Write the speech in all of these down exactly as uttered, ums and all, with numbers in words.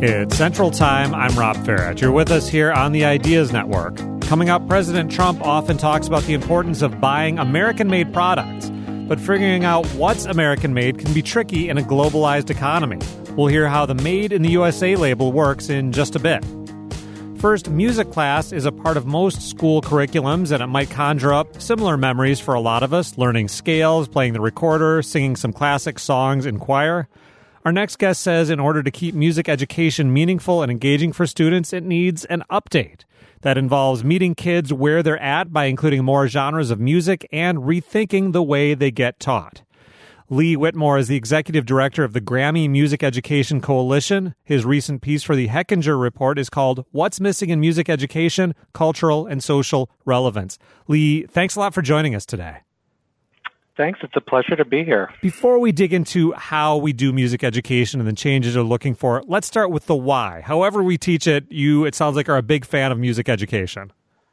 It's Central Time. I'm Rob Farrett. You're with us here on the Ideas Network. Coming up, President Trump often talks about the importance of buying American-made products, but figuring out what's American-made can be tricky in a globalized economy. We'll hear how the Made in the U S A label works in just a bit. First, music class is a part of most school curriculums, and it might conjure up similar memories for a lot of us, learning scales, playing the recorder, singing some classic songs in choir. Our next guest says in order to keep music education meaningful and engaging for students, it needs an update. That involves meeting kids where they're at by including more genres of music and rethinking the way they get taught. Lee Whitmore is the executive director of the Grammy Music Education Coalition. His recent piece for the Hechinger Report is called What's Missing in Music Education? Cultural and Social Relevance. Lee, thanks a lot for joining us today. Thanks. It's a pleasure to be here. Before we dig into how we do music education and the changes we're looking for, let's start with the why. However we teach it, you, it sounds like, are a big fan of music education.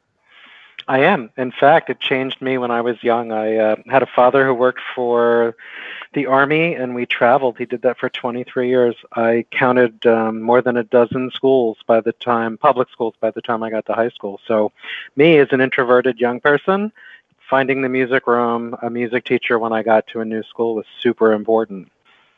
I am. In fact, it changed me when I was young. I uh, had a father who worked for the Army, and we traveled. He did that for twenty-three years. I counted um, more than a dozen schools by the time, public schools, by the time I got to high school. So me, as an introverted young person, finding the music room, a music teacher when I got to a new school was super important.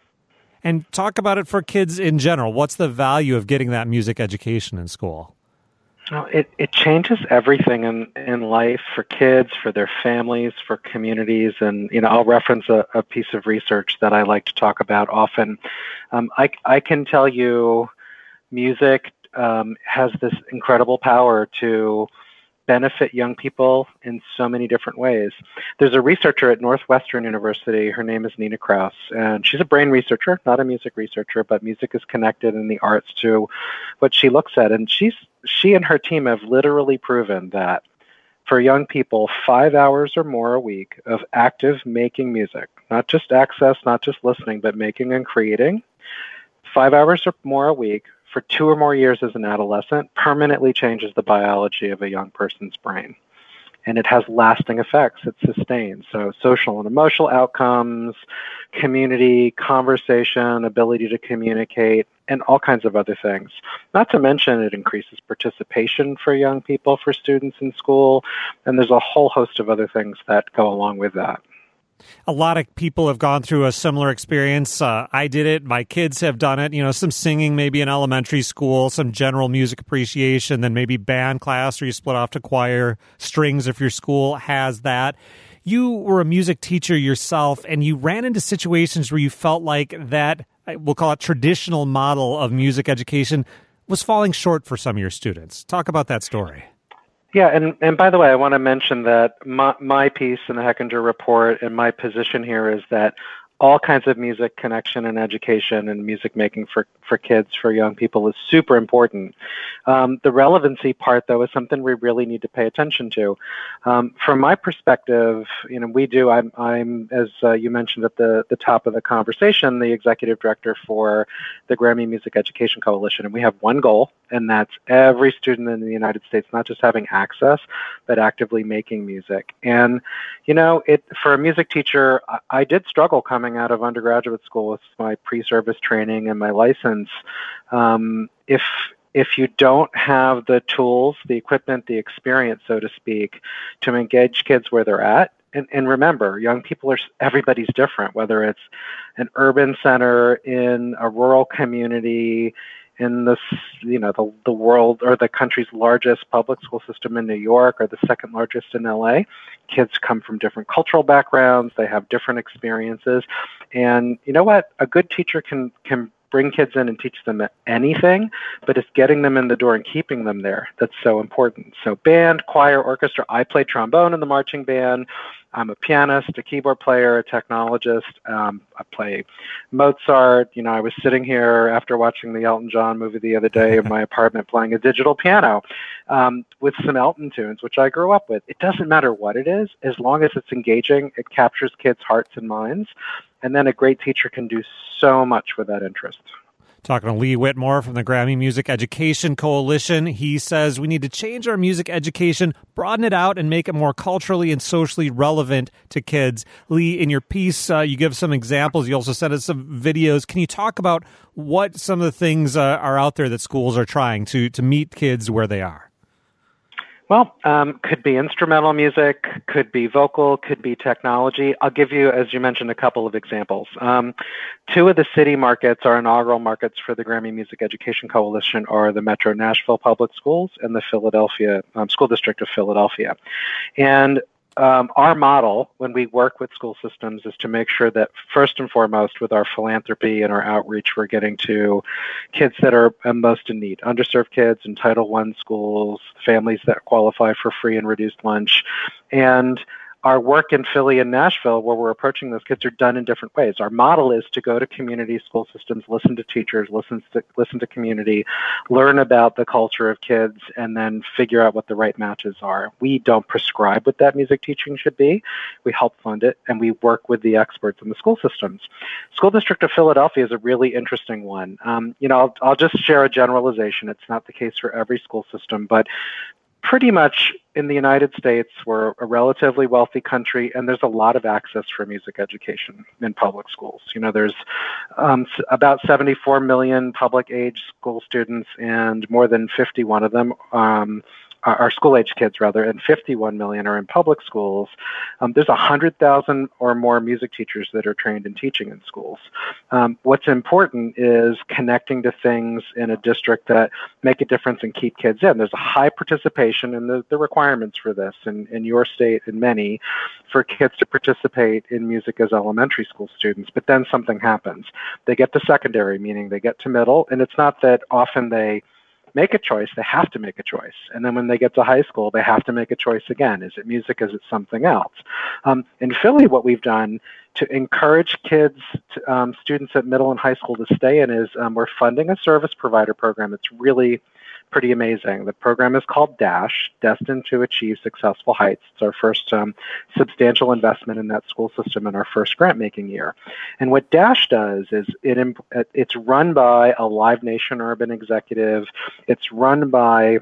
And talk about it for kids in general. What's the value of getting that music education in school? Well, it, it changes everything in, in life for kids, for their families, for communities. And, you know, I'll reference a, a piece of research that I like to talk about often. Um, I, I can tell you music um, has this incredible power to benefit young people in so many different ways. There's a researcher at Northwestern University. Her name is Nina Kraus, and she's a brain researcher, not a music researcher, but music is connected in the arts to what she looks at. And she's she and her team have literally proven that for young people, five hours or more a week of active making music, not just access, not just listening, but making and creating, five hours or more a week for two or more years as an adolescent permanently changes the biology of a young person's brain. And it has lasting effects. It sustains. So social and emotional outcomes, community, conversation, ability to communicate, and all kinds of other things. Not to mention it increases participation for young people, for students in school, and there's a whole host of other things that go along with that. A lot of people have gone through a similar experience. Uh, I did it. My kids have done it. You know, some singing maybe in elementary school, some general music appreciation, then maybe band class, or you split off to choir, strings if your school has that. You were a music teacher yourself, and you ran into situations where you felt like that, we'll call it traditional model of music education, was falling short for some of your students. Talk about that story. Yeah, and, and by the way, I want to mention that my, my piece in the Hechinger Report and my position here is that all kinds of music connection and education and music making for, for kids, for young people is super important. Um, the relevancy part, though, is something we really need to pay attention to. Um, from my perspective, you know, we do, I'm, I'm as uh, you mentioned at the, the top of the conversation, the executive director for the Grammy Music Education Coalition, and we have one goal, and that's every student in the United States not just having access, but actively making music. And, you know, it for a music teacher, I, I did struggle coming out of undergraduate school with my pre-service training and my license. Um, if if you don't have the tools, the equipment, the experience, so to speak, to engage kids where they're at, and, and remember, young people are, everybody's different, whether it's an urban center, in a rural community, in this, you know, the the world or the country's largest public school system in New York or the second largest in L A, kids come from different cultural backgrounds. They have different experiences. And you know what? A good teacher can can bring kids in and teach them anything, but it's getting them in the door and keeping them there that's so important. So band, choir, orchestra. I play trombone in the marching band. I'm a pianist, a keyboard player, a technologist. Um, I play Mozart. You know, I was sitting here after watching the Elton John movie the other day in my apartment playing a digital piano um, with some Elton tunes, which I grew up with. It doesn't matter what it is, as long as it's engaging, it captures kids' hearts and minds. And then a great teacher can do so much with that interest. Talking to Lee Whitmore from the Grammy Music Education Coalition. He says we need to change our music education, broaden it out, and make it more culturally and socially relevant to kids. Lee, in your piece, uh, you give some examples. You also sent us some videos. Can you talk about what some of the things uh, are out there that schools are trying to, to meet kids where they are? Well, um, could be instrumental music, could be vocal, could be technology. I'll give you, as you mentioned, a couple of examples. Um, two of the city markets, our inaugural markets for the Grammy Music Education Coalition, are the Metro Nashville Public Schools and the Philadelphia um, School District of Philadelphia. And Um, our model, when we work with school systems, is to make sure that first and foremost, with our philanthropy and our outreach, we're getting to kids that are most in need, underserved kids in Title one schools, families that qualify for free and reduced lunch. And our work in Philly and Nashville, where we're approaching those kids, are done in different ways. Our model is to go to community school systems, listen to teachers, listen to, listen to community, learn about the culture of kids, and then figure out what the right matches are. We don't prescribe what that music teaching should be. We help fund it, and we work with the experts in the school systems. School District of Philadelphia is a really interesting one. Um, you know, I'll, I'll just share a generalization. It's not the case for every school system, but pretty much in the United States, we're a relatively wealthy country, and there's a lot of access for music education in public schools. You know, there's um, about seventy-four million public age school students, and more than fifty-one of them um, are school-age kids, rather, and fifty-one million are in public schools. Um, there's one hundred thousand or more music teachers that are trained in teaching in schools. Um, what's important is connecting to things in a district that make a difference and keep kids in. There's a high participation in the, the requirements for this in, in your state and many for kids to participate in music as elementary school students, but then something happens. They get to secondary, meaning they get to middle, and it's not that often they make a choice, they have to make a choice. And then when they get to high school, they have to make a choice again. Is it music? Is it something else? Um, in Philly, what we've done to encourage kids, to, um, students at middle and high school to stay in is um, we're funding a service provider program. It's really pretty amazing. The program is called DASH, Destined to Achieve Successful Heights. It's our first um, substantial investment in that school system in our first grant-making year. And what DASH does is it it's run by a Live Nation urban executive. It's run by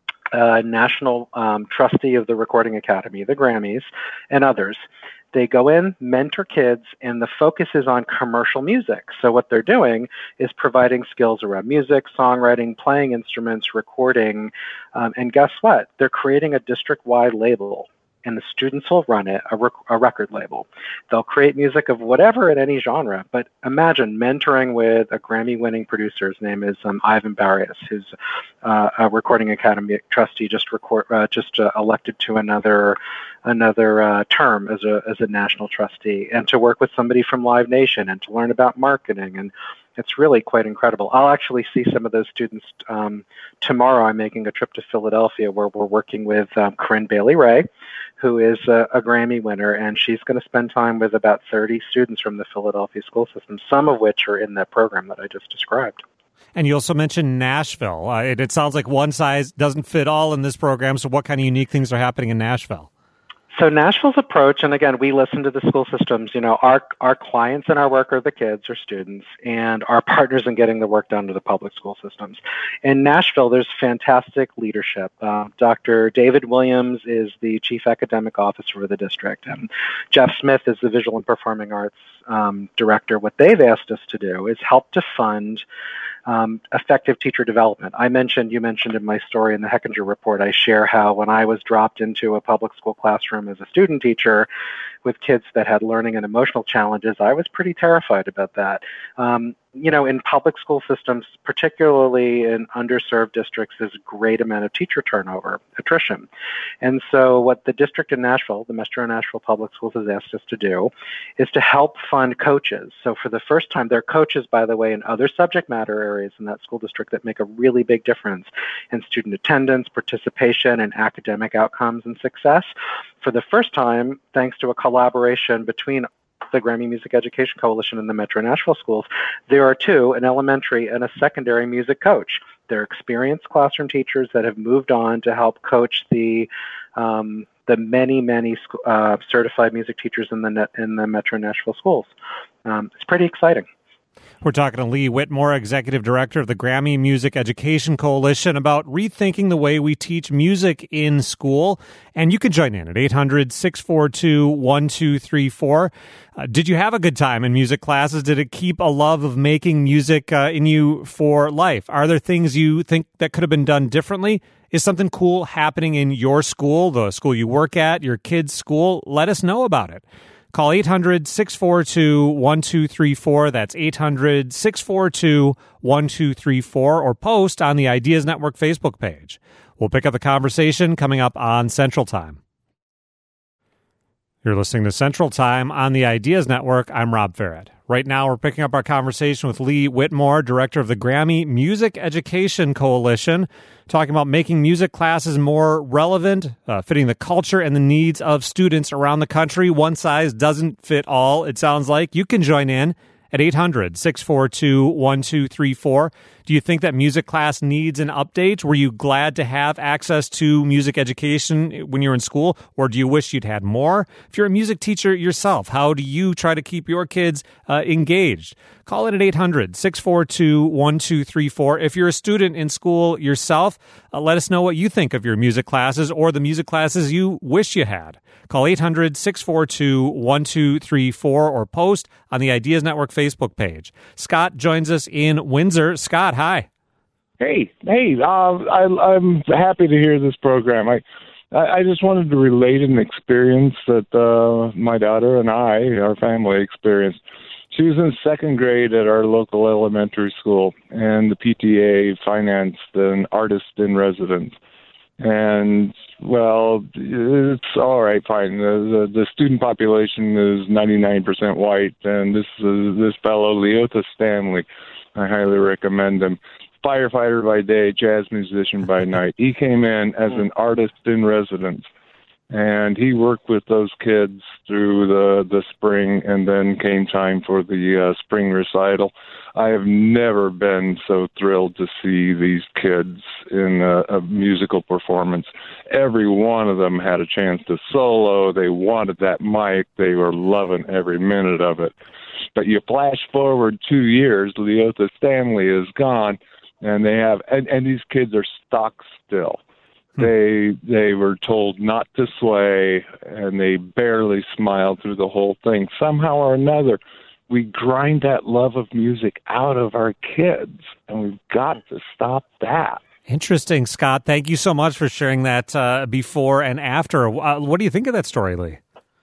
a national um, trustee of the Recording Academy, the Grammys, and others. They go in, mentor kids, and the focus is on commercial music. So what they're doing is providing skills around music, songwriting, playing instruments, recording, um, and guess what? They're creating a district-wide label, and the students will run it, a, rec- a record label. They'll create music of whatever in any genre, but imagine mentoring with a Grammy-winning producer. His name is um, Ivan Barrios, who's uh, a Recording Academy trustee, just record, uh, just uh, elected to another another uh, term as a as a national trustee, and to work with somebody from Live Nation and to learn about marketing. And it's really quite incredible. I'll actually see some of those students um, tomorrow. I'm making a trip to Philadelphia where we're working with um, Corinne Bailey Ray, who is a, a Grammy winner, and she's going to spend time with about thirty students from the Philadelphia school system, some of which are in that program that I just described. And you also mentioned Nashville. Uh, it, it sounds like one size doesn't fit all in this program, so what kind of unique things are happening in Nashville? So Nashville's approach, and again, we listen to the school systems. You know, our our clients in our work are the kids or students, and our partners in getting the work done to the public school systems. In Nashville, there's fantastic leadership. Uh, Doctor David Williams is the chief academic officer of the district, and Jeff Smith is the visual and performing arts um, director. What they've asked us to do is help to fund Um, effective teacher development. I mentioned, you mentioned in my story in the Hechinger report, I share how when I was dropped into a public school classroom as a student teacher with kids that had learning and emotional challenges, I was pretty terrified about that. Um, you know, in public school systems, particularly in underserved districts, there's a great amount of teacher turnover, attrition. And so what the district in Nashville, the Metro Nashville Public Schools, has asked us to do is to help fund coaches. So for the first time, there are coaches, by the way, in other subject matter areas in that school district that make a really big difference in student attendance, participation, and academic outcomes and success. For the first time, thanks to a collaboration between the Grammy Music Education Coalition and the Metro Nashville Schools, there are two, an elementary and a secondary music coach. They're experienced classroom teachers that have moved on to help coach the um, the many, many uh, certified music teachers in the net, in the Metro Nashville schools. Um, it's pretty exciting. We're talking to Lee Whitmore, Executive Director of the Grammy Music Education Coalition, about rethinking the way we teach music in school. And you can join in at eight hundred, six four two, one two three four. Uh, did you have a good time in music classes? Did it keep a love of making music uh, in you for life? Are there things you think that could have been done differently? Is something cool happening in your school, the school you work at, your kid's school? Let us know about it. Call eight hundred, six four two, one two three four. That's eight hundred, six four two, one two three four, or post on the Ideas Network Facebook page. We'll pick up the conversation coming up on Central Time. You're listening to Central Time on the Ideas Network. I'm Rob Farrett. Right now, we're picking up our conversation with Lee Whitmore, Director of the Grammy Music Education Coalition, talking about making music classes more relevant, uh, fitting the culture and the needs of students around the country. One size doesn't fit all, it sounds like. You can join in at eight hundred, six four two, one two three four. Do you think that music class needs an update? Were you glad to have access to music education when you were in school, or do you wish you'd had more? If you're a music teacher yourself, how do you try to keep your kids uh, engaged? Call it at eight hundred, six four two, one two three four. If you're a student in school yourself, uh, let us know what you think of your music classes or the music classes you wish you had. Call eight hundred, six four two, one two three four or post on the Ideas Network Facebook page. Scott joins us in Windsor. Scott, hi. Hey, hey, uh, I, I'm happy to hear this program. I, I just wanted to relate an experience that uh, my daughter and I, our family, experienced. She was in second grade at our local elementary school, and the P T A financed an artist in residence. And, well, it's all right, fine. The, the, the student population is ninety-nine percent white, and this is this fellow, Leota Stanley, I highly recommend him. Firefighter by day, jazz musician by night. He came in as an artist in residence, and he worked with those kids through the, the spring, and then came time for the uh, spring recital. I have never been so thrilled to see these kids in a, a musical performance. Every one of them had a chance to solo. They wanted that mic. They were loving every minute of it. But you flash forward two years, Leota Stanley is gone, and they have, and, and these kids are stock still. Hmm. They they were told not to sway, and they barely smiled through the whole thing. Somehow or another, we grind that love of music out of our kids, and we've got to stop that. Interesting, Scott. Thank you so much for sharing that uh, before and after. Uh, what do you think of that story, Lee?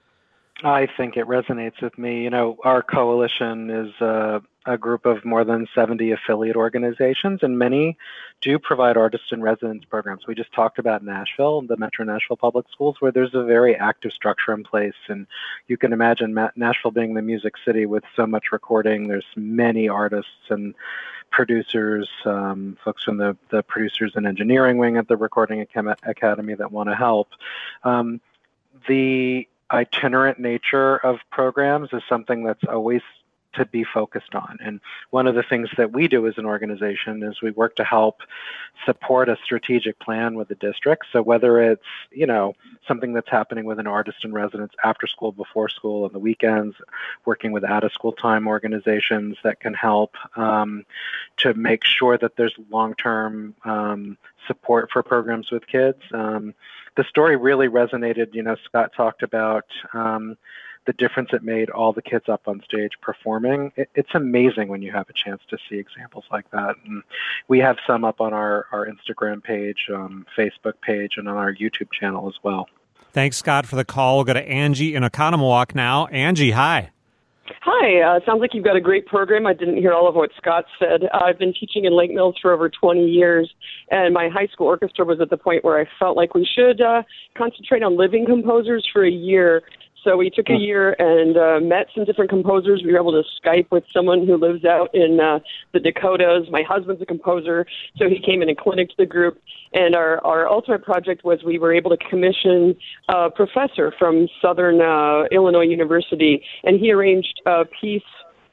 I think it resonates with me. You know, our coalition is uh, a group of more than seventy affiliate organizations, and many do provide artist in residence programs. We just talked about Nashville, the Metro Nashville Public Schools, where there's a very active structure in place. And you can imagine Ma- Nashville being the music city with so much recording. There's many artists and producers, um, folks from the, the producers and engineering wing at the Recording Academy that want to help. Um, the itinerant nature of programs is something that's always to be focused on. And one of the things that we do as an organization is we work to help support a strategic plan with the district. So whether it's, you know, something that's happening with an artist in residence after school, before school, on the weekends, working with out-of-school time organizations that can help um, to make sure that there's long-term um, support for programs with kids. Um, the story really resonated. You know, Scott talked about um, the difference it made, all the kids up on stage performing. It, it's amazing when you have a chance to see examples like that. And we have some up on our, our Instagram page, um, Facebook page, and on our YouTube channel as well. Thanks, Scott, for the call. We'll go to Angie in Oconomowoc now. Angie, hi. Hi. Uh, sounds like you've got a great program. I didn't hear all of what Scott said. Uh, I've been teaching in Lake Mills for over twenty years, and my high school orchestra was at the point where I felt like we should uh, concentrate on living composers for a year. So we took a year and uh, met some different composers. We were able to Skype with someone who lives out in uh, the Dakotas. My husband's a composer, so he came in and clinicked the group. And our, our ultimate project was we were able to commission a professor from Southern uh, Illinois University, and he arranged a piece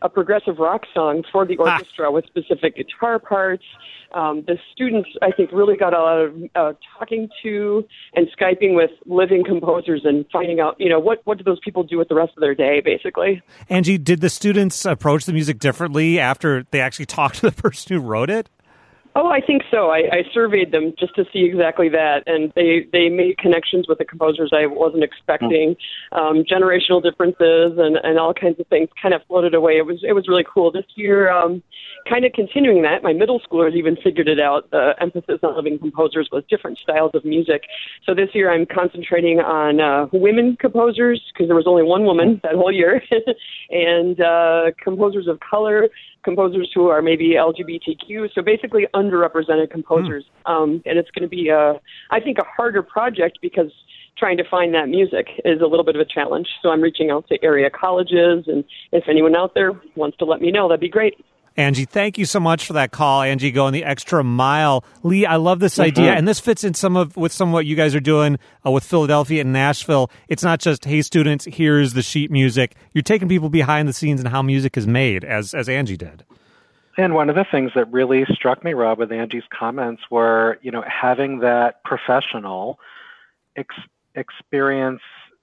a progressive rock song for the orchestra with specific guitar parts. Um, the students, I think, really got a lot of uh, talking to and Skyping with living composers and finding out, you know, what, what do those people do with the rest of their day, basically. Angie, did the students approach the music differently after they actually talked to the person who wrote it? Oh, I think so. I, I surveyed them just to see exactly that, and they, they made connections with the composers I wasn't expecting. Um, generational differences and, and all kinds of things kind of floated away. It was it was really cool. This year, um, kind of continuing that, my middle schoolers even figured it out. The emphasis on living composers was different styles of music. So this year I'm concentrating on uh, women composers, because there was only one woman that whole year, and uh, composers of color, composers who are maybe L G B T Q, so basically underrepresented composers. Mm. Um, and it's going to be, a, I think, a harder project because trying to find that music is a little bit of a challenge. So I'm reaching out to area colleges, and if anyone out there wants to let me know, that'd be great. Angie, thank you so much for that call. Angie, going the extra mile. Lee, I love this mm-hmm. idea, and this fits in some of with some of what you guys are doing uh, with Philadelphia and Nashville. It's not just, hey, students, here's the sheet music. You're taking people behind the scenes and how music is made, as as Angie did. And one of the things that really struck me, Rob, with Angie's comments were, you know, having that professional ex- experience.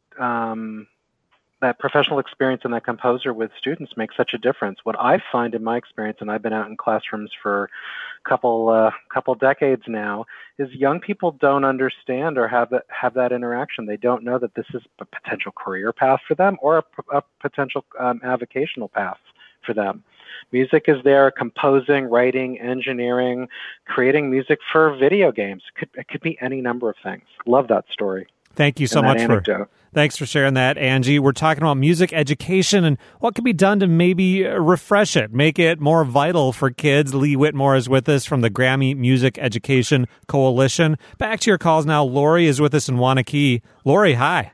Um, that professional experience and that composer with students makes such a difference. What I find in my experience, and I've been out in classrooms for a couple uh, couple decades now, is young people don't understand or have that, have that interaction. They don't know that this is a potential career path for them or a, a potential um, avocational path for them. Music is there, composing, writing, engineering, creating music for video games. It could, it could be any number of things. Love that story. Thank you so much for thanks for sharing that, Angie. We're talking about music education and what can be done to maybe refresh it, make it more vital for kids. Lee Whitmore is with us from the Grammy Music Education Coalition. Back to your calls now. Lori is with us in Wanakee. Lori, hi.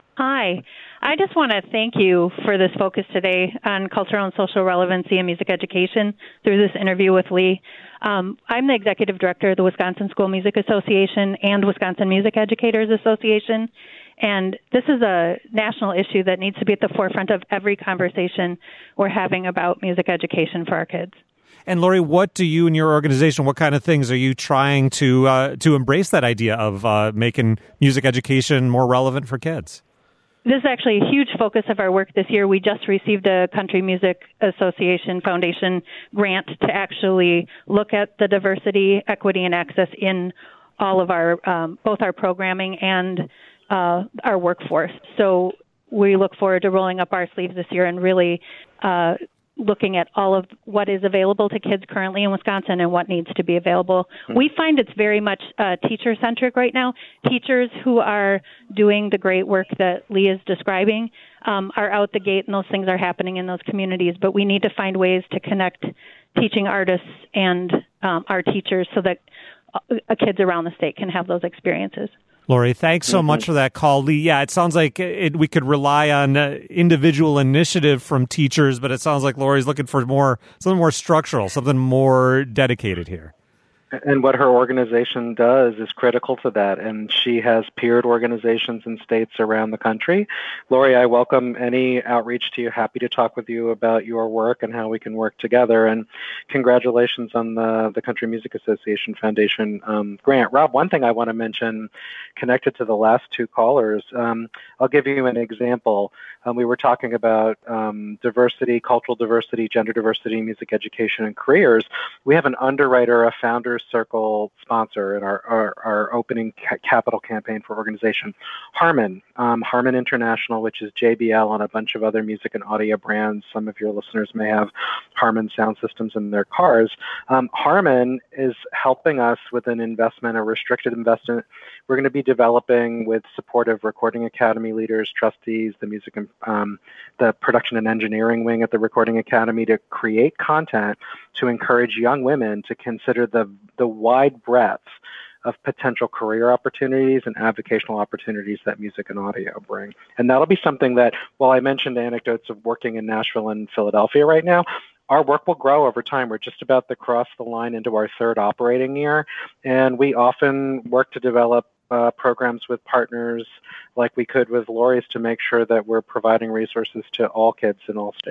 Hi. I just want to thank you for this focus today on cultural and social relevancy in music education through this interview with Lee. Um, I'm the executive director of the Wisconsin School Music Association and Wisconsin Music Educators Association, and this is a national issue that needs to be at the forefront of every conversation we're having about music education for our kids. And Lori, what do you and your organization, what kind of things are you trying to uh, to embrace that idea of uh, making music education more relevant for kids? This is actually a huge focus of our work this year. We just received a Country Music Association Foundation grant to actually look at the diversity, equity, and access in all of our, um, both our programming and uh, our workforce. So we look forward to rolling up our sleeves this year and really uh, looking at all of what is available to kids currently in Wisconsin and what needs to be available. Mm-hmm. We find it's very much uh, teacher-centric right now. Teachers who are doing the great work that Lee is describing um, are out the gate, and those things are happening in those communities. But we need to find ways to connect teaching artists and um, our teachers so that uh, kids around the state can have those experiences. Lori, thanks so mm-hmm. much for that call. Lee, yeah, it sounds like it, we could rely on uh, individual initiative from teachers, but it sounds like Lori's looking for more something more structural, something more dedicated here. And what her organization does is critical to that, and she has peered organizations in states around the country. Lori, I welcome any outreach to you. Happy to talk with you about your work and how we can work together. And congratulations on the, the Country Music Association Foundation um, grant. Rob, one thing I want to mention connected to the last two callers, um, I'll give you an example. Um, we were talking about um, diversity, cultural diversity, gender diversity, music education, and careers. We have an underwriter, a Founders Circle sponsor in our, our, our opening ca- capital campaign for organization, Harman. Um, Harman International, which is J B L and a bunch of other music and audio brands. Some of your listeners may have Harman sound systems in their cars. Um, Harman is helping us with an investment, a restricted investment. We're going to be developing with support of Recording Academy leaders, trustees, the music and um, the production and engineering wing at the Recording Academy to create content to encourage young women to consider the the wide breadth of potential career opportunities and avocational opportunities that music and audio bring. And that'll be something that, while I mentioned anecdotes of working in Nashville and Philadelphia right now, our work will grow over time. We're just about to cross the line into our third operating year, and we often work to develop uh, programs with partners like we could with Lori's to make sure that we're providing resources to all kids in all states.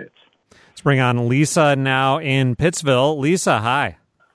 Let's bring on Lisa now in Pittsville. Lisa, hi.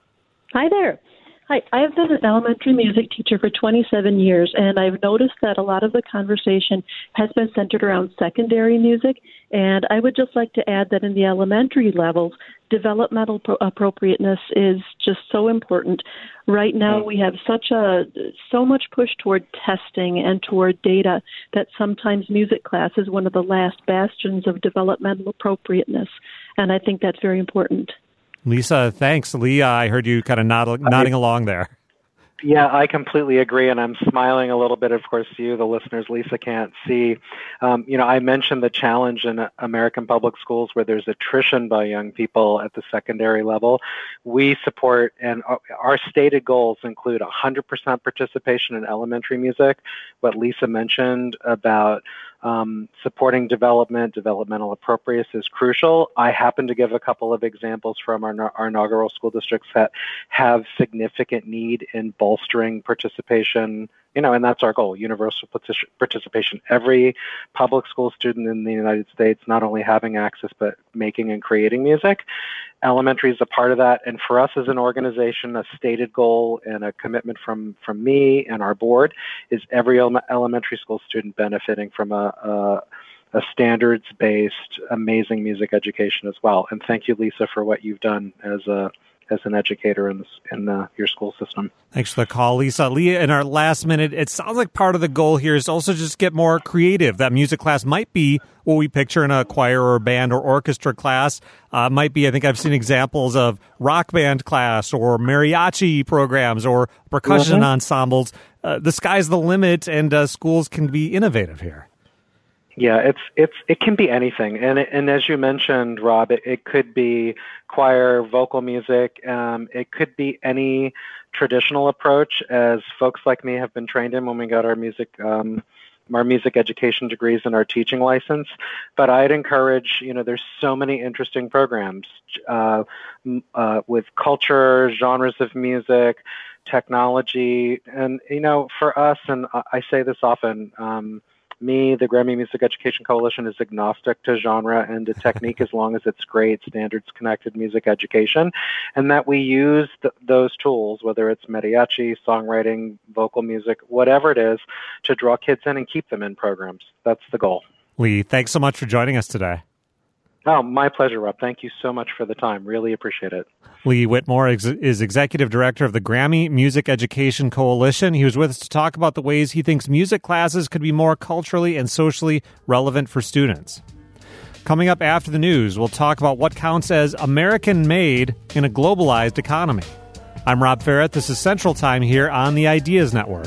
Hi there. Hi, I have been an elementary music teacher for twenty-seven years, and I've noticed that a lot of the conversation has been centered around secondary music, and I would just like to add that in the elementary levels, developmental pro- appropriateness is just so important. Right now, we have such a so much push toward testing and toward data that sometimes music class is one of the last bastions of developmental appropriateness, and I think that's very important. Lisa, thanks. Leah, I heard you kind of nod, nodding along there. Yeah, I completely agree, and I'm smiling a little bit. Of course, you, the listeners, Lisa can't see. Um, you know, I mentioned the challenge in American public schools where there's attrition by young people at the secondary level. We support, and our stated goals include one hundred percent participation in elementary music, what Lisa mentioned about Um, supporting development, developmental appropriateness is crucial. I happen to give a couple of examples from our, our inaugural school districts that have significant need in bolstering participation, you know, and that's our goal, universal participation. Every public school student in the United States not only having access, but making and creating music. Elementary is a part of that. And for us as an organization, a stated goal and a commitment from, from me and our board is every ele- elementary school student benefiting from a, a, a standards-based, amazing music education as well. And thank you, Lisa, for what you've done as a as an educator in, this, in uh, your school system. Thanks for the call, Lisa. Leah, in our last minute, it sounds like part of the goal here is also just get more creative. That music class might be what we picture in a choir or band or orchestra class. Uh, might be, I think I've seen examples of rock band class or mariachi programs or percussion mm-hmm. ensembles. Uh, the sky's the limit, and uh, schools can be innovative here. Yeah, it's it's it can be anything, and it, and as you mentioned, Rob, it, it could be choir, vocal music. Um, it could be any traditional approach, as folks like me have been trained in when we got our music um, our music education degrees and our teaching license. But I'd encourage, you know, there's so many interesting programs uh, uh, with culture, genres of music, technology, and you know, for us, and I say this often. Um, Me, the Grammy Music Education Coalition, is agnostic to genre and to technique as long as it's great, standards-connected music education, and that we use th- those tools, whether it's mariachi, songwriting, vocal music, whatever it is, to draw kids in and keep them in programs. That's the goal. Lee, thanks so much for joining us today. Oh, my pleasure, Rob. Thank you so much for the time. Really appreciate it. Lee Whitmore ex- is Executive Director of the Grammy Music Education Coalition. He was with us to talk about the ways he thinks music classes could be more culturally and socially relevant for students. Coming up after the news, we'll talk about what counts as American-made in a globalized economy. I'm Rob Ferret. This is Central Time here on the Ideas Network.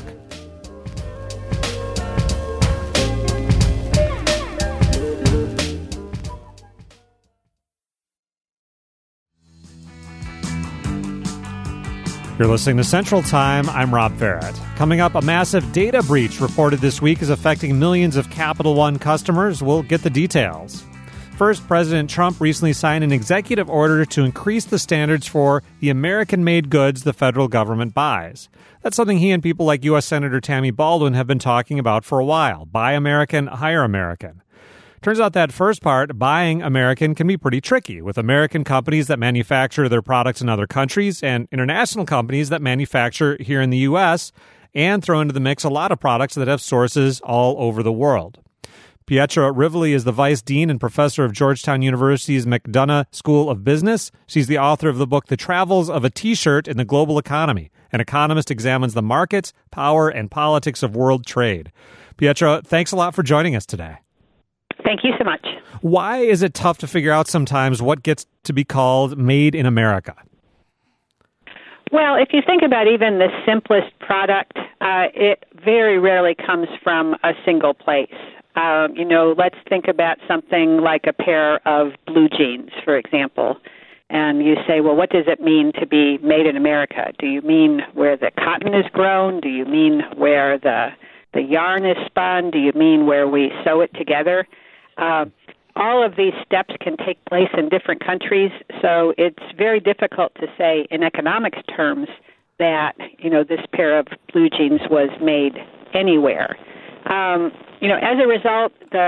You're listening to Central Time. I'm Rob Ferret. Coming up, a massive data breach reported this week is affecting millions of Capital One customers. We'll get the details. First, President Trump recently signed an executive order to increase the standards for the American-made goods the federal government buys. That's something he and people like U S Senator Tammy Baldwin have been talking about for a while. Buy American, hire American. Turns out that first part, buying American, can be pretty tricky, with American companies that manufacture their products in other countries and international companies that manufacture here in the U S and throw into the mix a lot of products that have sources all over the world. Pietra Rivoli is the Vice Dean and Professor of Georgetown University's McDonough School of Business. She's the author of the book The Travels of a T-Shirt in the Global Economy. An economist examines the markets, power, and politics of world trade. Pietra, thanks a lot for joining us today. Thank you so much. Why is it tough to figure out sometimes what gets to be called made in America? Well, if you think about even the simplest product, uh, it very rarely comes from a single place. Um, you know, let's think about something like a pair of blue jeans, for example. And you say, well, what does it mean to be made in America? Do you mean where the cotton is grown? Do you mean where the the yarn is spun? Do you mean where we sew it together? Uh, all of these steps can take place in different countries, so it's very difficult to say in economics terms that, you know, this pair of blue jeans was made anywhere. Um, you know, as a result, the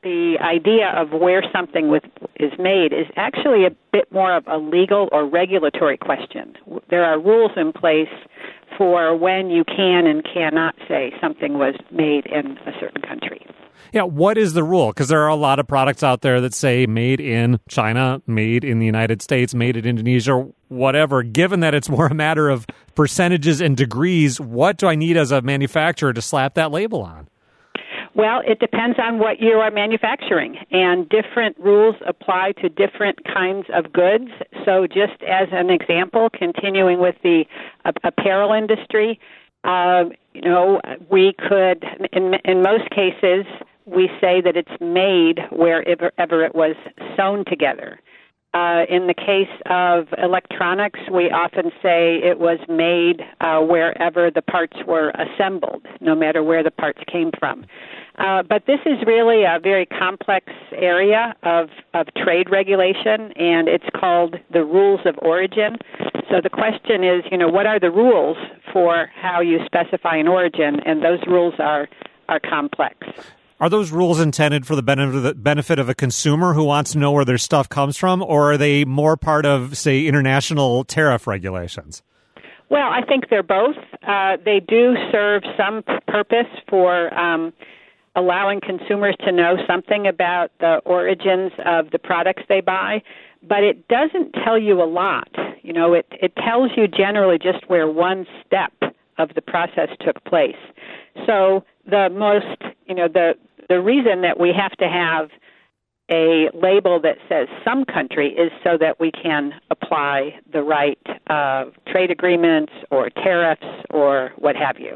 the idea of where something with, is made is actually a bit more of a legal or regulatory question. There are rules in place for when you can and cannot say something was made in a certain country. Yeah, what is the rule? Because there are a lot of products out there that say made in China, made in the United States, made in Indonesia, whatever. Given that it's more a matter of percentages and degrees, what do I need as a manufacturer to slap that label on? Well, it depends on what you are manufacturing, and different rules apply to different kinds of goods. So just as an example, continuing with the uh, apparel industry, uh, you know, we could, in, in most cases, we say that it's made wherever ever it was sewn together. Uh, in the case of electronics, we often say it was made uh, wherever the parts were assembled, no matter where the parts came from. Uh, but this is really a very complex area of, of trade regulation, and it's called the rules of origin. So the question is, you know, what are the rules for how you specify an origin? And those rules are, are complex. Are those rules intended for the benefit of, the benefit of a consumer who wants to know where their stuff comes from, or are they more part of, say, international tariff regulations? Well, I think they're both. Uh, they do serve some purpose for um, allowing consumers to know something about the origins of the products they buy, but it doesn't tell you a lot. You know, it, it tells you generally just where one step of the process took place. So the most, you know, the The reason that we have to have a label that says some country is so that we can apply the right uh, trade agreements or tariffs or what have you.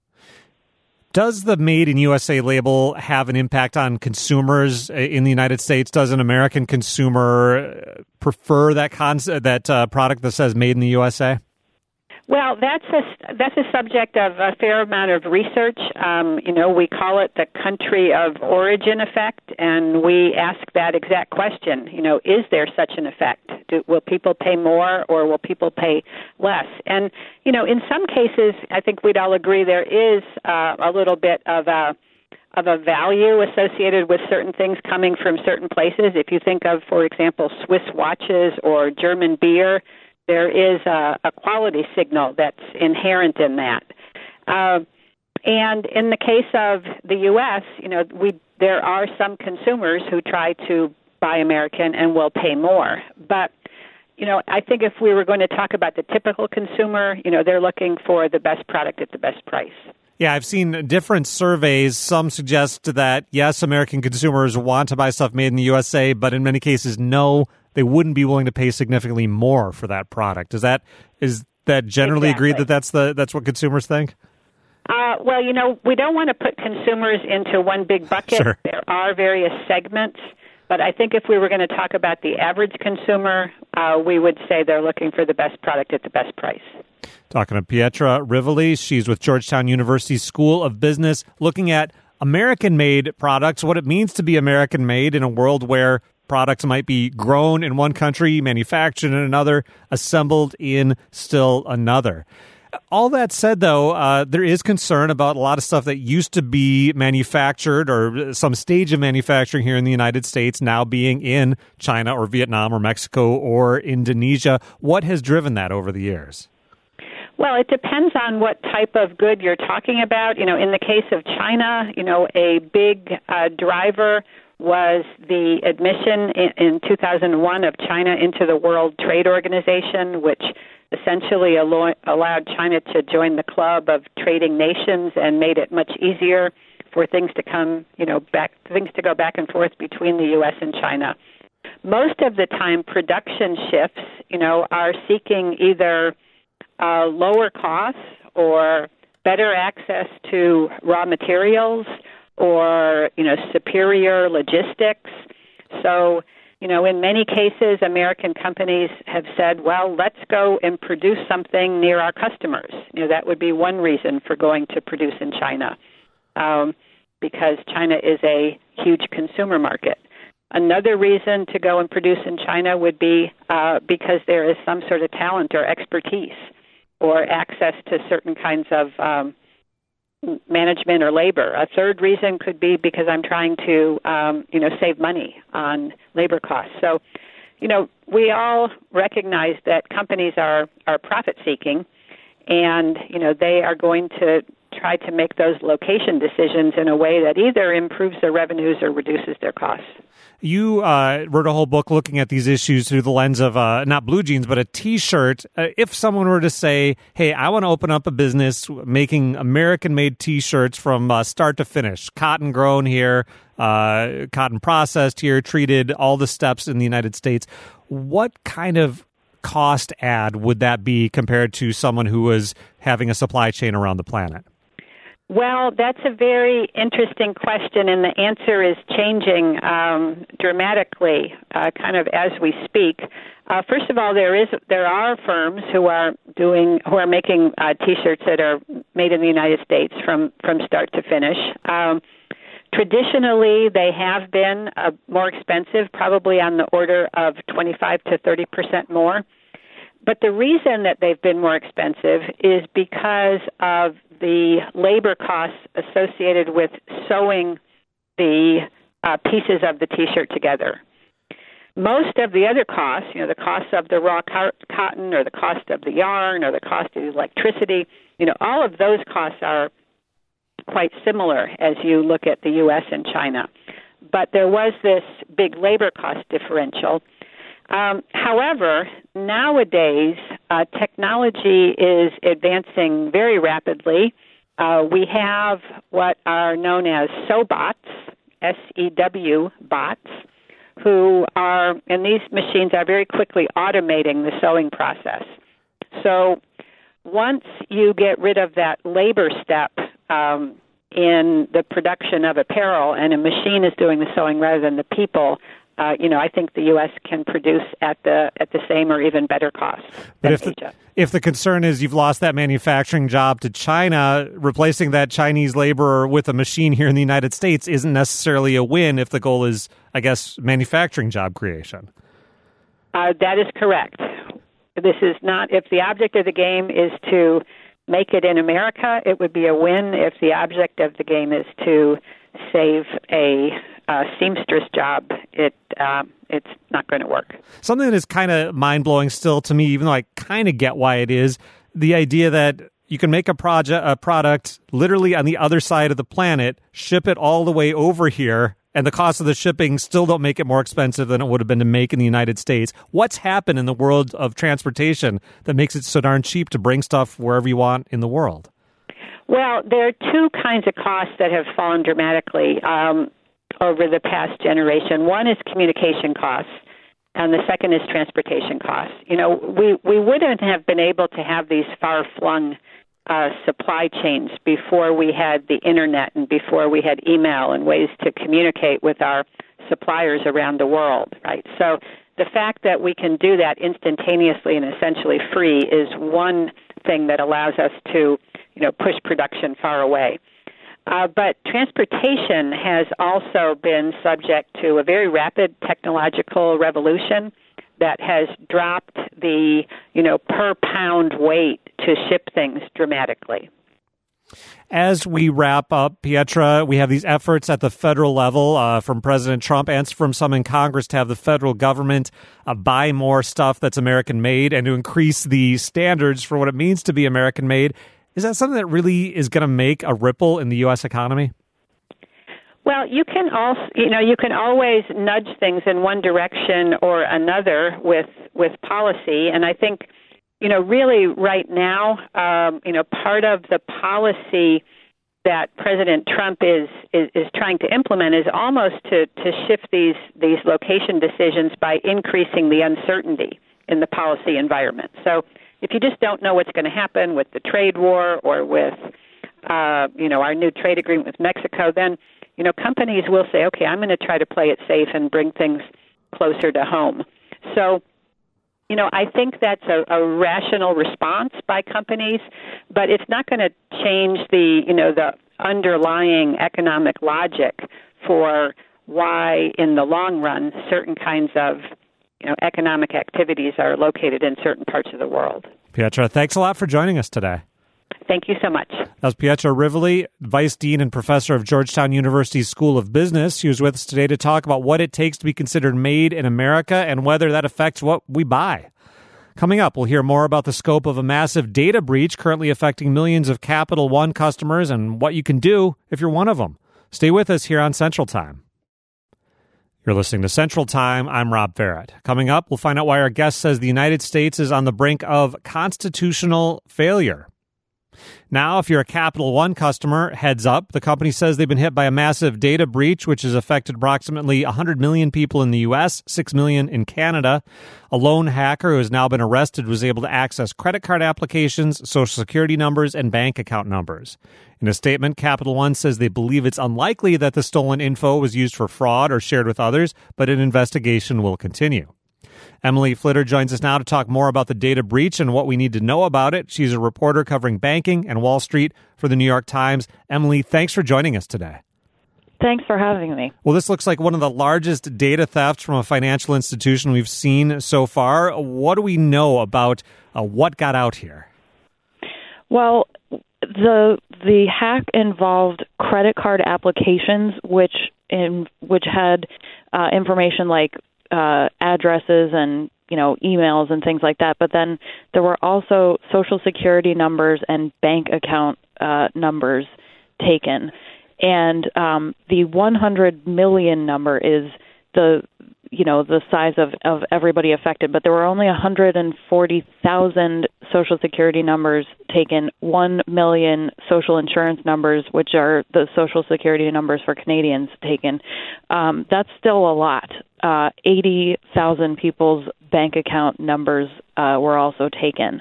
Does the Made in U S A label have an impact on consumers in the United States? Does an American consumer prefer that concept, that uh, product that says Made in the U S A? Well, that's a, that's a subject of a fair amount of research. Um, you know, we call it the country of origin effect, and we ask that exact question. You know, is there such an effect? Do, will people pay more or will people pay less? And, you know, in some cases, I think we'd all agree there is uh, a little bit of a of a value associated with certain things coming from certain places. If you think of, for example, Swiss watches or German beer, there is a, a quality signal that's inherent in that. Uh, and in the case of the U S, you know, we there are some consumers who try to buy American and will pay more. But, you know, I think if we were going to talk about the typical consumer, you know, they're looking for the best product at the best price. Yeah, I've seen different surveys. Some suggest that, yes, American consumers want to buy stuff made in the U S A, but in many cases, no, they wouldn't be willing to pay significantly more for that product. Is that is that generally exactly. agreed that that's the that's what consumers think? Uh, well, you know, we don't want to put consumers into one big bucket. Sure. There are various segments, but I think if we were going to talk about the average consumer, uh, we would say they're looking for the best product at the best price. Talking to Pietra Rivoli. She's with Georgetown University School of Business, looking at American-made products, what it means to be American-made in a world where products might be grown in one country, manufactured in another, assembled in still another. All that said, though, uh, there is concern about a lot of stuff that used to be manufactured or some stage of manufacturing here in the United States now being in China or Vietnam or Mexico or Indonesia. What has driven that over the years? Well, it depends on what type of good you're talking about. You know, in the case of China, you know, a big uh, driver was the admission in, in two thousand one of China into the World Trade Organization, which essentially allo- allowed China to join the club of trading nations and made it much easier for things to come, you know, back things to go back and forth between the U S and China. Most of the time, production shifts, you know, are seeking either uh, lower costs or better access to raw materials or, you know, superior logistics. So, you know, in many cases, American companies have said, well, let's go and produce something near our customers. You know, that would be one reason for going to produce in China, um, because China is a huge consumer market. Another reason to go and produce in China would be uh, because there is some sort of talent or expertise or access to certain kinds of um, management or labor. A third reason could be because I'm trying to, um, you know, save money on labor costs. So, you know, we all recognize that companies are, are profit-seeking, and, you know, they are going to try to make those location decisions in a way that either improves their revenues or reduces their costs. You uh, wrote a whole book looking at these issues through the lens of uh, not blue jeans, but a T-shirt. Uh, if someone were to say, hey, I want to open up a business making American-made T-shirts from uh, start to finish, cotton grown here, uh, cotton processed here, treated, all the steps in the United States, what kind of cost add would that be compared to someone who was having a supply chain around the planet? Well, that's a very interesting question, and the answer is changing um, dramatically, uh, kind of as we speak. Uh, first of all, there is there are firms who are doing who are making uh, T-shirts that are made in the United States from from start to finish. Um, traditionally, they have been uh, more expensive, probably on the order of twenty-five to thirty percent more. But the reason that they've been more expensive is because of the labor costs associated with sewing the uh, pieces of the T-shirt together. Most of the other costs, you know, the cost of the raw co- cotton or the cost of the yarn or the cost of the electricity, you know, all of those costs are quite similar as you look at the U S and China. But there was this big labor cost differential. Um, however, nowadays, uh, technology is advancing very rapidly. Uh, we have what are known as sew bots, S E W bots, who are, and these machines are very quickly automating the sewing process. So once you get rid of that labor step um, in the production of apparel, and a machine is doing the sewing rather than the people, Uh, you know, I think the U S can produce at the at the same or even better cost but than if the, Asia. If the concern is you've lost that manufacturing job to China, replacing that Chinese laborer with a machine here in the United States isn't necessarily a win if the goal is, I guess, manufacturing job creation. Uh, that is correct. This is not, if the object of the game is to make it in America, it would be a win. If the object of the game is to save a uh, seamstress job, it uh, it's not going to work. Something that is kind of mind-blowing still to me, even though I kind of get why it is, the idea that you can make a project, a product literally on the other side of the planet, ship it all the way over here, and the cost of the shipping still don't make it more expensive than it would have been to make in the United States. What's happened in the world of transportation that makes it so darn cheap to bring stuff wherever you want in the world? Well, there are two kinds of costs that have fallen dramatically um, over the past generation. One is communication costs, and the second is transportation costs. You know, we, we wouldn't have been able to have these far-flung uh, supply chains before we had the Internet and before we had email and ways to communicate with our suppliers around the world, right? So the fact that we can do that instantaneously and essentially free is one thing that allows us to, you know, push production far away. Uh, but transportation has also been subject to a very rapid technological revolution that has dropped the, you know, per pound weight to ship things dramatically. As we wrap up, Pietra, we have these efforts at the federal level uh, from President Trump and from some in Congress to have the federal government uh, buy more stuff that's American-made and to increase the standards for what it means to be American-made. Is that something that really is going to make a ripple in the U S economy? Well, you can also, you know, you can always nudge things in one direction or another with with policy, and I think, you know, really right now, um, you know, part of the policy that President Trump is, is, is trying to implement is almost to, to shift these these location decisions by increasing the uncertainty in the policy environment. So if you just don't know what's going to happen with the trade war or with, uh, you know, our new trade agreement with Mexico, then, you know, companies will say, okay, I'm going to try to play it safe and bring things closer to home. So, you know, I think that's a, a rational response by companies, but it's not going to change the, you know, the underlying economic logic for why, in the long run, certain kinds of, you know, economic activities are located in certain parts of the world. Pietra, thanks a lot for joining us today. Thank you so much. That was Pietra Rivoli, Vice Dean and Professor of Georgetown University's School of Business. She was with us today to talk about what it takes to be considered made in America and whether that affects what we buy. Coming up, we'll hear more about the scope of a massive data breach currently affecting millions of Capital One customers and what you can do if you're one of them. Stay with us here on Central Time. You're listening to Central Time. I'm Rob Farrett. Coming up, we'll find out why our guest says the United States is on the brink of constitutional failure. Now, if you're a Capital One customer, heads up. The company says they've been hit by a massive data breach, which has affected approximately one hundred million people in the U S, six million in Canada. A lone hacker who has now been arrested was able to access credit card applications, social security numbers, and bank account numbers. In a statement, Capital One says they believe it's unlikely that the stolen info was used for fraud or shared with others, but an investigation will continue. Emily Flitter joins us now to talk more about the data breach and what we need to know about it. She's a reporter covering banking and Wall Street for the New York Times. Emily, thanks for joining us today. Thanks for having me. Well, this looks like one of the largest data thefts from a financial institution we've seen so far. What do we know about uh, what got out here? Well, the the hack involved credit card applications, which in which had uh, information like Uh, addresses and, you know, emails and things like that. But then there were also social security numbers and bank account uh, numbers taken. And um, the one hundred million number is the, you know, the size of, of everybody affected. But there were only one hundred forty thousand social security numbers taken, one million social insurance numbers, which are the social security numbers for Canadians, taken. Um, that's still a lot. Uh, eighty thousand people's bank account numbers uh, were also taken.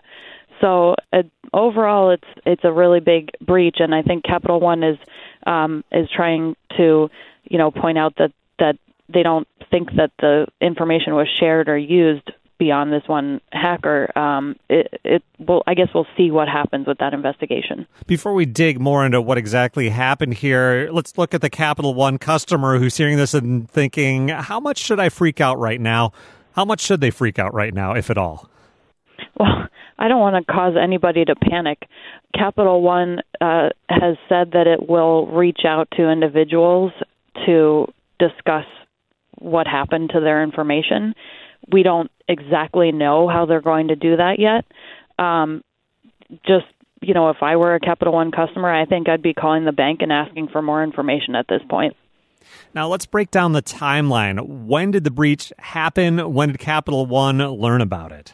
So uh, overall, it's it's a really big breach, and I think Capital One is um, is trying to, you know, point out that, that they don't think that the information was shared or used beyond this one hacker. Um, it, it well, I guess we'll see what happens with that investigation. Before we dig more into what exactly happened here, let's look at the Capital One customer who's hearing this and thinking, how much should I freak out right now? How much should they freak out right now, if at all? Well, I don't want to cause anybody to panic. Capital One uh, has said that it will reach out to individuals to discuss what happened to their information. We don't exactly know how they're going to do that yet. Um, just, you know, if I were a Capital One customer, I think I'd be calling the bank and asking for more information at this point. Now, let's break down the timeline. When did the breach happen? When did Capital One learn about it?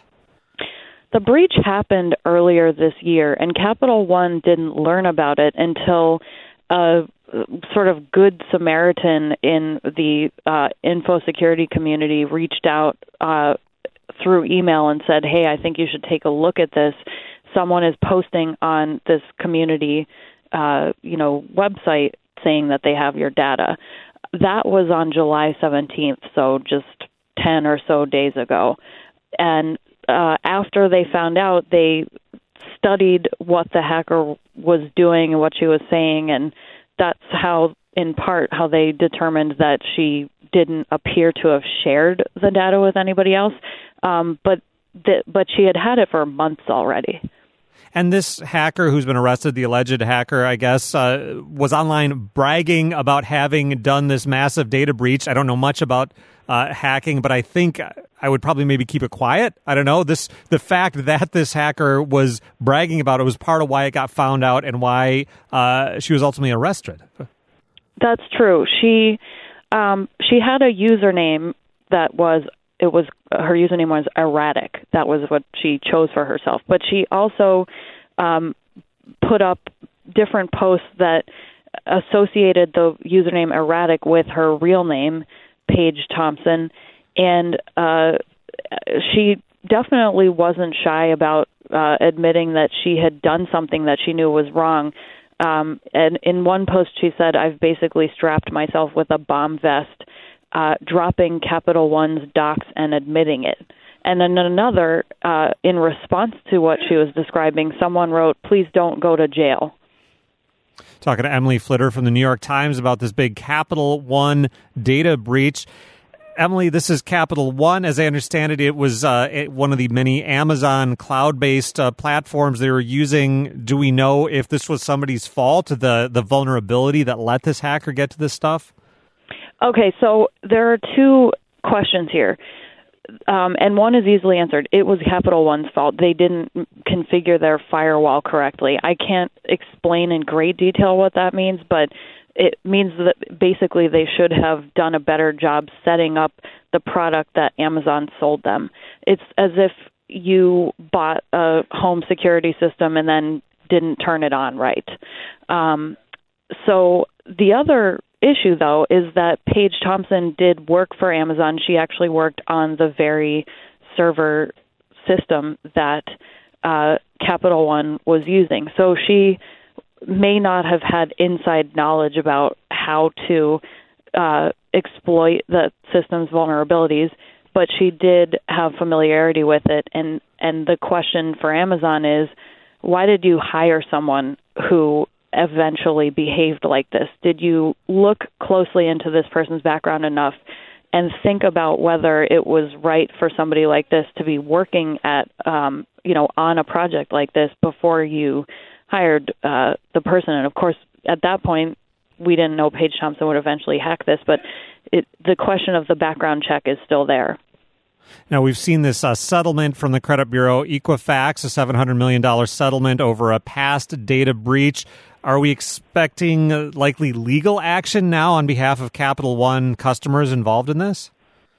The breach happened earlier this year, and Capital One didn't learn about it until a sort of good Samaritan in the uh, info security community reached out uh, through email and said, hey, I think you should take a look at this. Someone is posting on this community, uh, you know, website saying that they have your data. That was on July seventeenth, so just ten or so days ago. And uh, after they found out, they studied what the hacker was doing and what she was saying, and that's how, in part, how they determined that she didn't appear to have shared the data with anybody else, um, but th- but she had had it for months already. And this hacker who's been arrested, the alleged hacker, I guess, uh, was online bragging about having done this massive data breach. I don't know much about uh, hacking, but I think I would probably maybe keep it quiet. I don't know. This the fact that this hacker was bragging about it was part of why it got found out and why uh, she was ultimately arrested. That's true. She um, she had a username that was it was her username was erratic. That was what she chose for herself. But she also um, put up different posts that associated the username erratic with her real name, Paige Thompson, and uh, she definitely wasn't shy about uh, admitting that she had done something that she knew was wrong. Um, and in one post, she said, "I've basically strapped myself with a bomb vest, uh, dropping Capital One's docs and admitting it." And then another, uh, in response to what she was describing, someone wrote, "Please don't go to jail." Talking to Emily Flitter from the New York Times about this big Capital One data breach. Emily, this is Capital One. As I understand it, it was uh, one of the many Amazon cloud-based uh, platforms they were using. Do we know if this was somebody's fault, the the vulnerability that let this hacker get to this stuff? Okay, so there are two questions here, um, and one is easily answered. It was Capital One's fault. They didn't configure their firewall correctly. I can't explain in great detail what that means, but it means that basically they should have done a better job setting up the product that Amazon sold them. It's as if you bought a home security system and then didn't turn it on right. Um, so the other issue, though, is that Paige Thompson did work for Amazon. She actually worked on the very server system that uh, Capital One was using. So she may not have had inside knowledge about how to uh, exploit the system's vulnerabilities, but she did have familiarity with it. And, and the question for Amazon is, why did you hire someone who eventually behaved like this? Did you look closely into this person's background enough and think about whether it was right for somebody like this to be working at, um, you know, on a project like this before you hired uh, the person? And of course, at that point, we didn't know Paige Thompson would eventually hack this, but it, the question of the background check is still there. Now, we've seen this uh, settlement from the credit bureau Equifax, a seven hundred million dollars settlement over a past data breach. Are we expecting uh, likely legal action now on behalf of Capital One customers involved in this?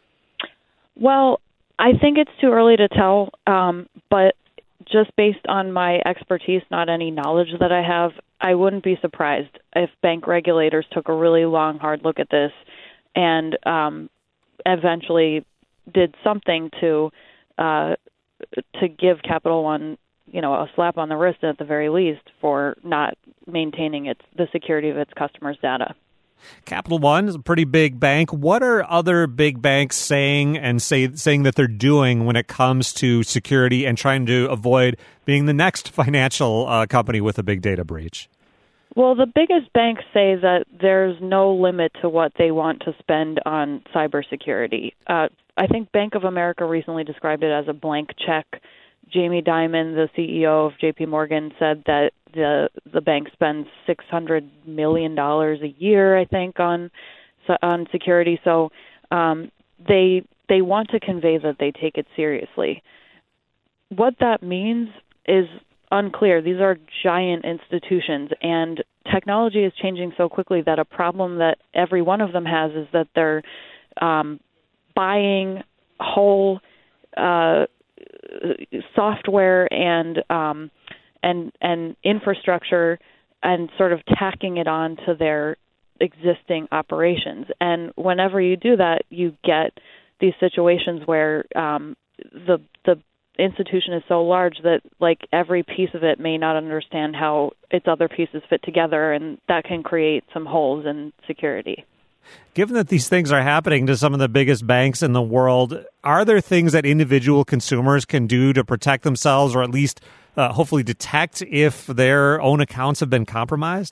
Well, I think it's too early to tell, um, but just based on my expertise, not any knowledge that I have, I wouldn't be surprised if bank regulators took a really long, hard look at this and um, eventually did something to uh, to give Capital One, you know, a slap on the wrist at the very least for not maintaining its the security of its customers' data. Capital One is a pretty big bank. What are other big banks saying and say, saying that they're doing when it comes to security and trying to avoid being the next financial uh, company with a big data breach? Well, the biggest banks say that there's no limit to what they want to spend on cybersecurity. Uh, I think Bank of America recently described it as a blank check. Jamie Dimon, the C E O of J P Morgan, said that the the bank spends six hundred million dollars a year, I think, on on security. So um, they they want to convey that they take it seriously. What that means is unclear. These are giant institutions, and technology is changing so quickly that a problem that every one of them has is that they're um, buying whole uh, software and um, and and infrastructure and sort of tacking it on to their existing operations. And whenever you do that, you get these situations where um, the the institution is so large that like every piece of it may not understand how its other pieces fit together, and that can create some holes in security. Given that these things are happening to some of the biggest banks in the world, are there things that individual consumers can do to protect themselves, or at least uh, hopefully detect if their own accounts have been compromised?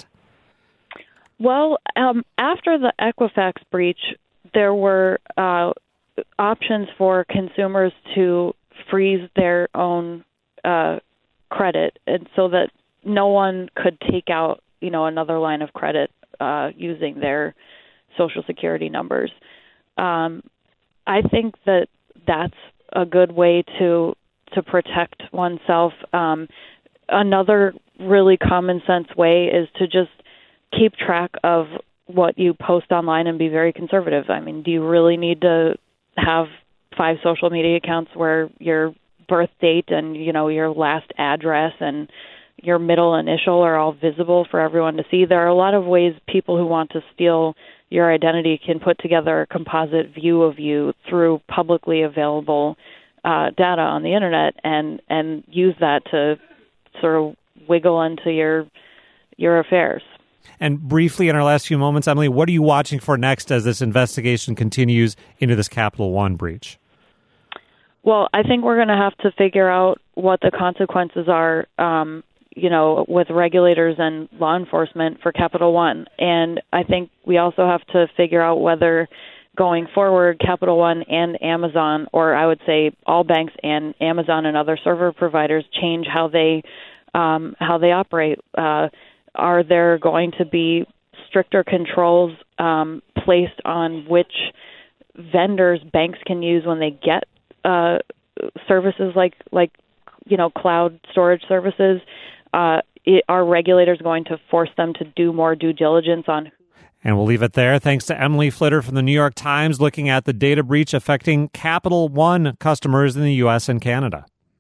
Well, um, after the Equifax breach, there were uh, options for consumers to freeze their own uh, credit, and so that no one could take out, you know, another line of credit uh, using their Social Security numbers. Um, I think that that's a good way to to protect oneself. Um, another really common sense way is to just keep track of what you post online and be very conservative. I mean, do you really need to have five social media accounts where your birth date and, you know, your last address and your middle initial are all visible for everyone to see? There are a lot of ways people who want to steal your identity can put together a composite view of you through publicly available uh, data on the internet and, and use that to sort of wiggle into your your affairs. And briefly, in our last few moments, Emily, what are you watching for next as this investigation continues into this Capital One breach? Well, I think we're going to have to figure out what the consequences are, um, you know, with regulators and law enforcement for Capital One. And I think we also have to figure out whether going forward, Capital One and Amazon, or I would say all banks and Amazon and other server providers, change how they um, how they operate? Uh, are there going to be stricter controls um, placed on which vendors banks can use when they get uh, services like like you know cloud storage services? Uh, it, are regulators going to force them to do more due diligence on? And we'll leave it there. Thanks to Emily Flitter from the New York Times, looking at the data breach affecting Capital One customers in the U S and Canada.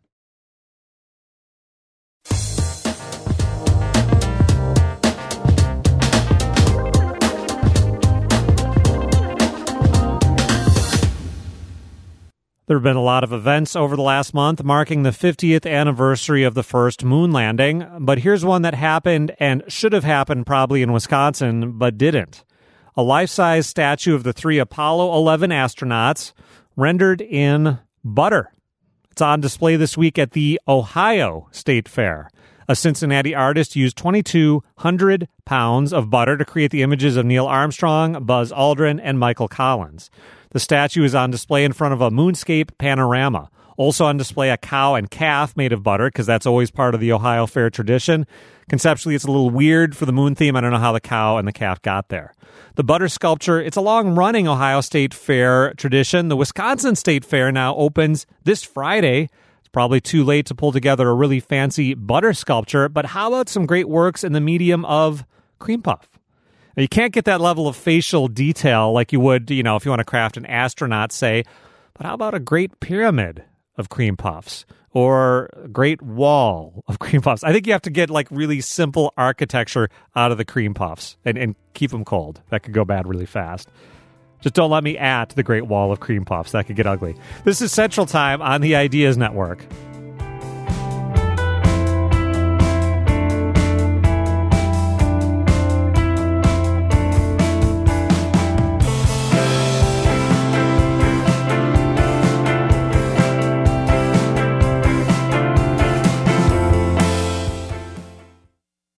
There have been a lot of events over the last month marking the fiftieth anniversary of the first moon landing, but here's one that happened and should have happened probably in Wisconsin, but didn't. A life-size statue of the three Apollo eleven astronauts rendered in butter. It's on display this week at the Ohio State Fair. A Cincinnati artist used twenty-two hundred pounds of butter to create the images of Neil Armstrong, Buzz Aldrin, and Michael Collins. The statue is on display in front of a moonscape panorama. Also on display, a cow and calf made of butter, because that's always part of the Ohio Fair tradition. Conceptually, it's a little weird for the moon theme. I don't know how the cow and the calf got there. The butter sculpture, it's a long-running Ohio State Fair tradition. The Wisconsin State Fair now opens this Friday. It's probably too late to pull together a really fancy butter sculpture, but how about some great works in the medium of cream puff? Now, you can't get that level of facial detail like you would, you know, if you want to craft an astronaut, say, but how about a great pyramid of cream puffs or a great wall of cream puffs? I think you have to get like really simple architecture out of the cream puffs and, and keep them cold. That could go bad really fast. Just don't let me at the Great Wall of Cream Puffs. That could get ugly. This is Central Time on the Ideas Network.